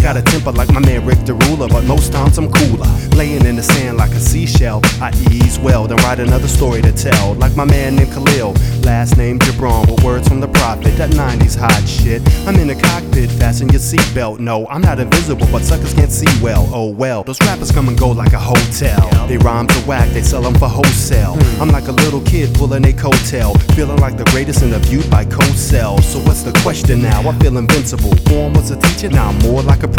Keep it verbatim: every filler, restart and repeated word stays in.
got a temper like my man Rick the Ruler, but most times I'm cooler. Laying in the sand like a seashell, I ease well, then write another story to tell. Like my man named Khalil, last name Gibran, with words from the prophet, that nineties hot shit. I'm in the cockpit, fasten your seatbelt. No, I'm not invisible, but suckers can't see well. Oh well, those rappers come and go like a hotel. They rhyme to whack, they sell them for wholesale. I'm like a little kid pulling a coattail, feeling like the greatest and viewed by co-cells. So what's the question now? I feel invincible. Born was a teacher, now I'm more like a